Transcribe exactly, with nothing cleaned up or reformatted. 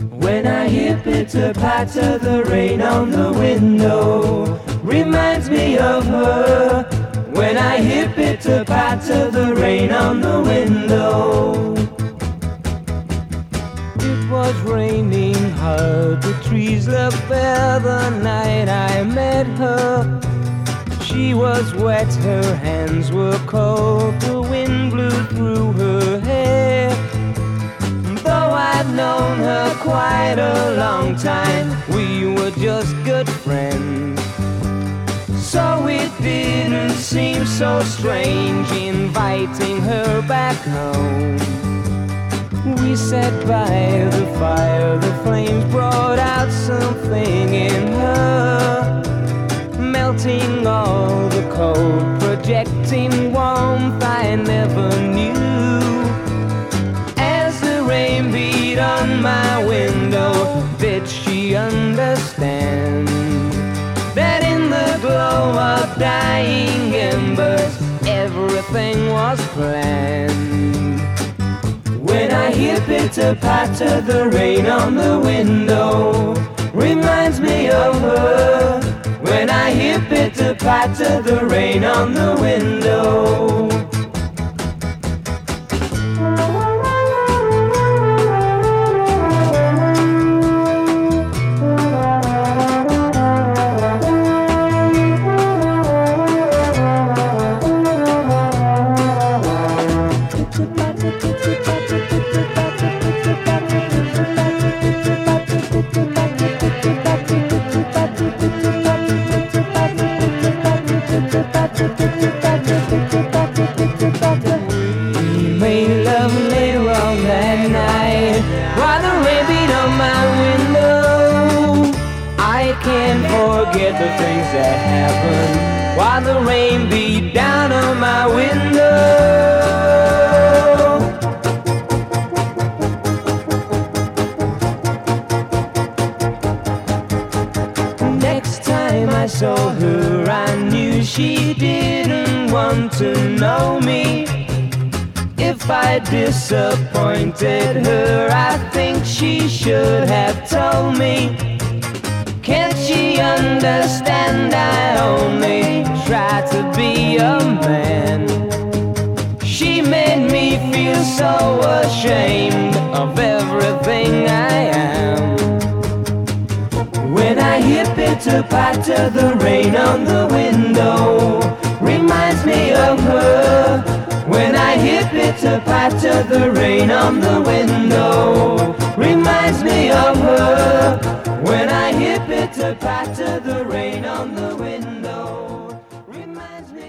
When I hear pitter-patter, the rain on the window reminds me of her. When I hear pitter-patter, the rain on the window. It was raining hard, the trees looked bare the night I met her. She was wet, her hands were cold, the wind blew through her hair. Though I'd known her quite a long time, we were just good friends. So it didn't seem so strange inviting her back home. We sat by the fire, the flames brought out something in her, melting all the cold, projecting warmth I never knew. As the rain beat on my window, did she understand that in the glow of dying embers everything was planned? When I hear pitter-patter, the rain on the window reminds me of her. When I hear pitter-patter, the rain on the window. We made love later on that night while the rain beat on my window. I can't forget the things that happened while the rain beat down on my window. Next time I saw her, I knew she didn't want to know me. If I disappointed her, I think she should have told me. Can't she understand I only try to be a man? She made me feel so ashamed of everything I am. When I hear pitter-patter, the rain on the window reminds me of her. When I hear pitter-patter, the rain on the window reminds me of her. When I hear pitter-patter, the rain on the window.